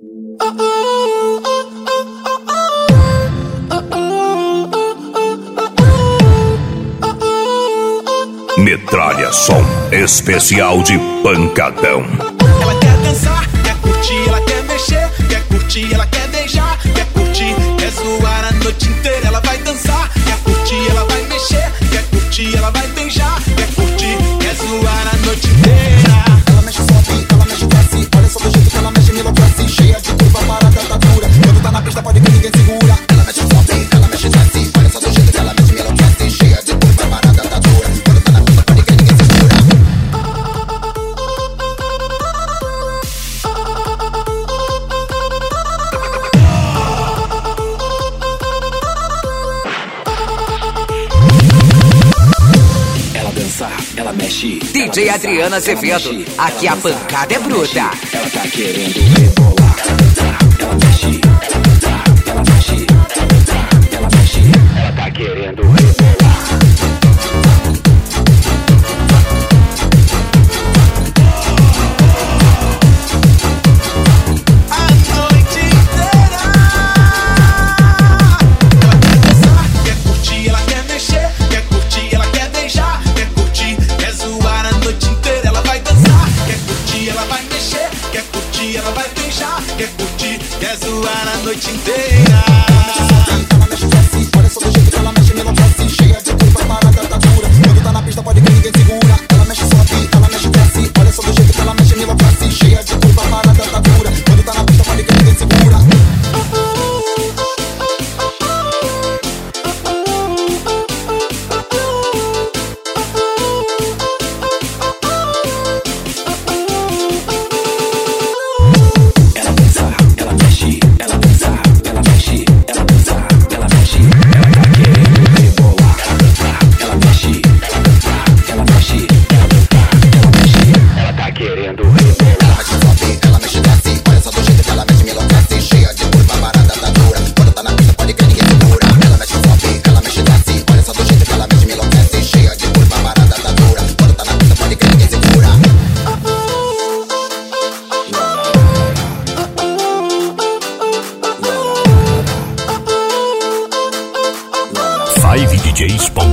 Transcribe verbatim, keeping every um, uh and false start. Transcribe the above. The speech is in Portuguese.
Metralha som especial de pancadão. Ela quer dançar, quer curtir, ela quer mexer, quer curtir, ela quer beijar, quer curtir, quer zoar a noite inteira. Ela vai dançar, quer curtir, ela vai mexer, quer curtir, ela vai beijar, quer curtir, quer zoar a noite inteira. Ela mexe sobe, ela mexe desce, olha só do jeito que ela mexe, me enlouquece. Cheia de curva, parada, tá dura. Quando tá na pista pode que ninguém segura. Ela mexe sobe, ela mexe desce, olha só do jeito que ela mexe, me enlouquece. Cheia de curva, parada, tá dura. Quando tá na pista pode que ninguém segura. Ela dança, ela mexe. D J ela Adriana dança, Azevedo, ela mexe, aqui ela a dança, pancada é ela bruta. mexe, ela tá querendo rebolar. Ela dança, ela mexe, ela dança, ela mexe, ela dança, ela mexe, ela tá querendo rebolar. A noite inteira. Ela quer dançar, quer curtir, ela quer mexer, quer curtir, ela quer beijar, quer curtir, quer zoar a noite inteira. Ela vai dançar, quer curtir, ela vai mexer, quer curtir, ela vai beijar, quer curtir, quer zoar a noite inteira. Ela mexe desce, olha só do jeito que ela mexe, me enlouquece. Cheia de curva, parada, tá dura. Quando tá na pista pode que ninguém segura. Ela mexe sobe, ela mexe desce, olha só do jeito que ela mexe, me enlouquece. Cheia de curva, parada, tá dura. Quando tá na pista pode que ninguém segura. Ela dança, ela mexe, ela dança, ela mexe, ela dança, ela mexe, ela tá querendo rebolar. Ela dança, ela mexe, ela dança, ela mexe, ela dança, ela mexe, ela tá querendo rebolar. Ela mexe sobe, ela mexe desce, olha só do jeito que ela mexe, me enlouquece. Cheia de curva, parada, tá dura. Quando tá na pista pode que ninguém segura. Ela mexe sobe, ela mexe desce, olha só do jeito que ela mexe, me enlouquece. Cheia de curva, parada, tá dura. Quando tá na pista pode que ninguém segura. five D Js ponto com